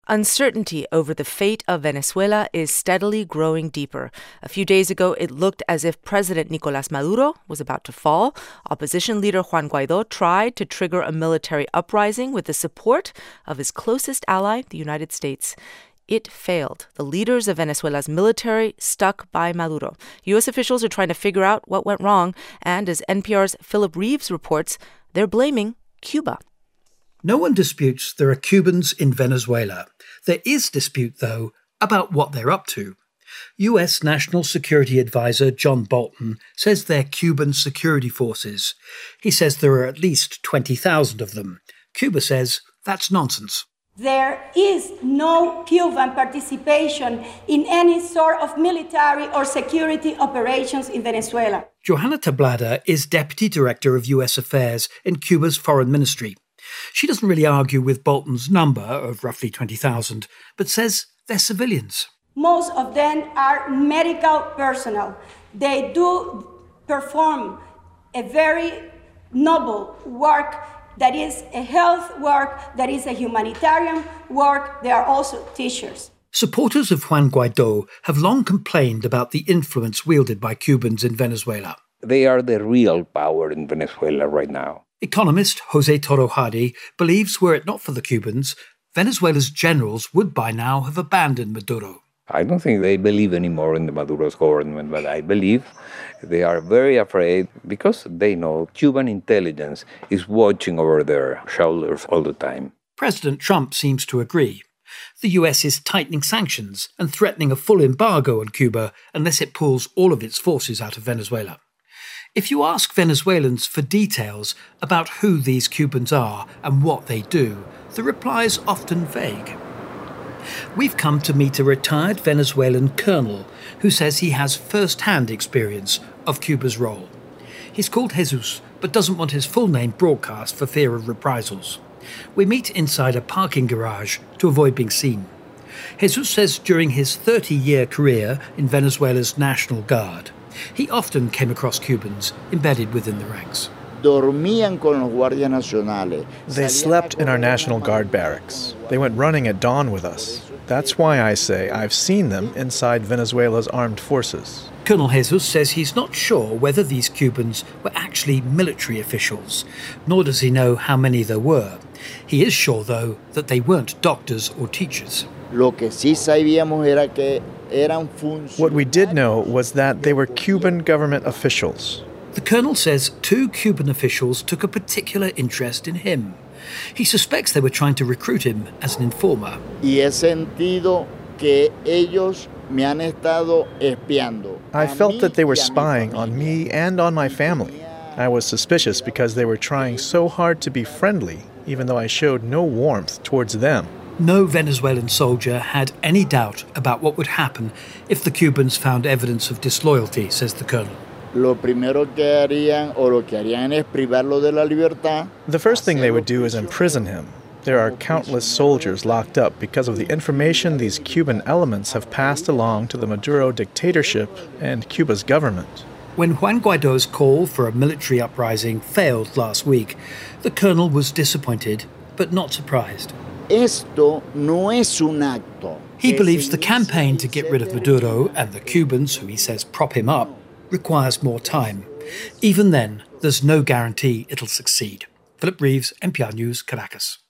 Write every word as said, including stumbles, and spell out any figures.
Uncertainty over the fate of Venezuela is steadily growing deeper. A few days ago, it looked as if President Nicolás Maduro was about to fall. Opposition leader Juan Guaidó tried to trigger a military uprising with the support of his closest ally, the United States. It failed. The leaders of Venezuela's military stuck by Maduro. U S officials are trying to figure out what went wrong, and as N P R's Philip Reeves reports, they're blaming Cuba. No one disputes there are Cubans in Venezuela. There is dispute, though, about what they're up to. U S National Security Advisor John Bolton says they're Cuban security forces. He says there are at least twenty thousand of them. Cuba says that's nonsense. There is no Cuban participation in any sort of military or security operations in Venezuela. Johanna Tablada is Deputy Director of U S Affairs in Cuba's Foreign Ministry. She doesn't really argue with Bolton's number of roughly twenty thousand, but says they're civilians. Most of them are medical personnel. They do perform a very noble work that is a health work, that is a humanitarian work. They are also teachers. Supporters of Juan Guaidó have long complained about the influence wielded by Cubans in Venezuela. They are the real power in Venezuela right now. Economist Jose Toro-Hadi believes were it not for the Cubans, Venezuela's generals would by now have abandoned Maduro. I don't think they believe anymore in the Maduro's government, but I believe they are very afraid because they know Cuban intelligence is watching over their shoulders all the time. President Trump seems to agree. The U S is tightening sanctions and threatening a full embargo on Cuba unless it pulls all of its forces out of Venezuela. If you ask Venezuelans for details about who these Cubans are and what they do, the reply is often vague. We've come to meet a retired Venezuelan colonel who says he has first-hand experience of Cuba's role. He's called Jesus, but doesn't want his full name broadcast for fear of reprisals. We meet inside a parking garage to avoid being seen. Jesus says during his thirty-year career in Venezuela's National Guard, he often came across Cubans embedded within the ranks. They slept in our National Guard barracks. They went running at dawn with us. That's why I say I've seen them inside Venezuela's armed forces. Colonel Jesus says he's not sure whether these Cubans were actually military officials, nor does he know how many there were. He is sure, though, that they weren't doctors or teachers. What we did know was that they were Cuban government officials. The colonel says two Cuban officials took a particular interest in him. He suspects they were trying to recruit him as an informer. I felt that they were spying on me and on my family. I was suspicious because they were trying so hard to be friendly, even though I showed no warmth towards them. No Venezuelan soldier had any doubt about what would happen if the Cubans found evidence of disloyalty, says the colonel. The first thing they would do is imprison him. There are countless soldiers locked up because of the information these Cuban elements have passed along to the Maduro dictatorship and Cuba's government. When Juan Guaidó's call for a military uprising failed last week, the colonel was disappointed, but not surprised. He believes the campaign to get rid of Maduro and the Cubans, who he says prop him up, requires more time. Even then, there's no guarantee it'll succeed. Philip Reeves, N P R News, Caracas.